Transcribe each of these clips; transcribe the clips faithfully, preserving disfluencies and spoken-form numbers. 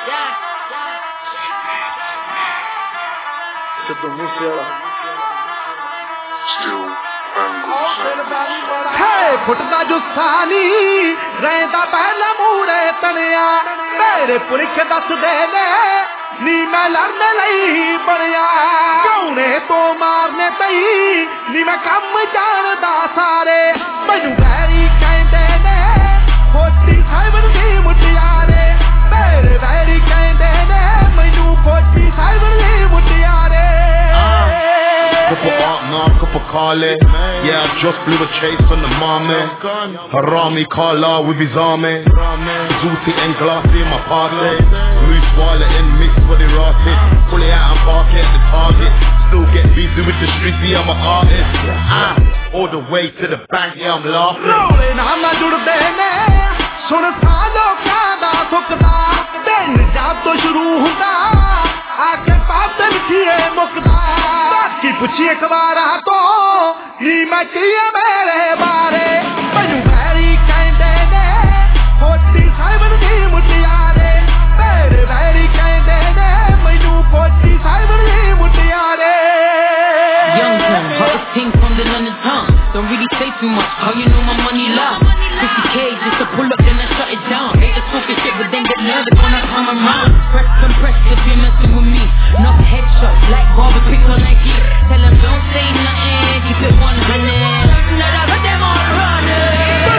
Sidhu Moosewala. Still bangles. Hey, phutda jussani, rehda pehla moore taniya, mere pulikh dasde ne, ni main ladne layi baniya. Kaune to marne tayi, ni main kam jaanda sare, mainu gairi kende ne, khoti saiban di mutiyare, mere gairi kende ne, mainu khoti saiban di mutiyare. Couple art now, couple Carly. Yeah, I just blew a chase on the mommy. Harami Kala with his army. Zooty and glassy in my party. Moose wallet and mix for the rotted. Pull it out and park it at the target. Still get busy with the streets, yeah, I'm an artist. Ah, all the way to the bank, yeah, I'm laughing. Rolling, I'm not doing the सुन सालो क्या सुखदा दिन जब तो शुरू होता आके पाप मिठिए मुकदा बाकी पूछिए अखबारा तो नी मैं किए मेरे बारे मैनू वैरी कहंदे ने खोटी साइबर दी मुटियारे मेरे वैरी कहंदे ने मैनू खोटी साइबर दी मुटियारे. Young Tom, hottest team from the London town. Don't really say too much, how you know my money loud. fifty K just to pull up, then I shut it down. Haters talking shit, but then get nervous when I come around. Press compress if you're messing with me. Knock headshots like barber quick on Nike. Tell them don't say nothing, keep it one hundred. Now I got them all running.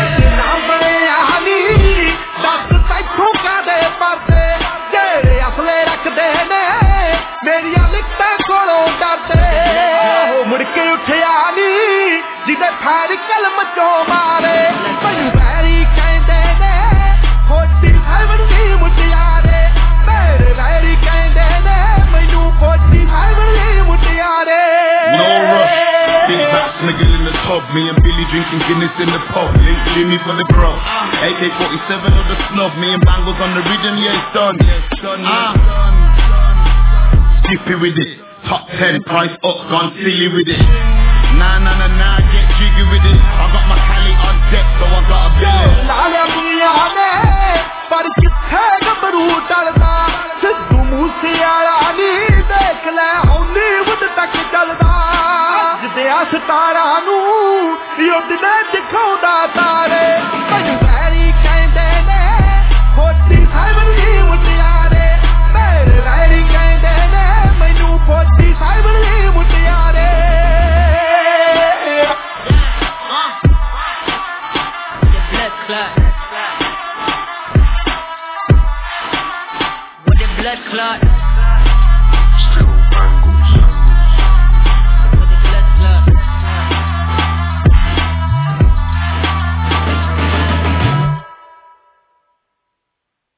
मेरिया लिखता कोलों डरते मुड़ के उठिया नी जिदे fair कलम चो मारे मैनू वैरी कहंदे ने खोटी साइबर दी मुटियारे मेरे वैरी कहंदे ने मैनू खोटी साइबर दी मुटियारे. No rush, big bass nigga in the tub. Me and Billy drinking Guinness in the pub. Link Jimmy for the grub. A K forty-seven of the snub. Me and Bangles on the rhythm, yeah it's done. Yeah it's done, yeah it's done. Skippy with it, top ten, price up, gone silly with it. Nah, nah, nah, nah, get jiggy with it. I got my Cali on deck, so I got a billion. Lale dunya mein, par kithe gabru dalda. Sidhu Moosewala ni dekh le Hollywood tak chalda. Ajde astara nu, yod ne dikhaunda tare. Mainu veri kehinde ne, khoti saibar di mutiyare. Mere veri kehinde ne, mainu khoti saibar di mutiyare. With the blood clot.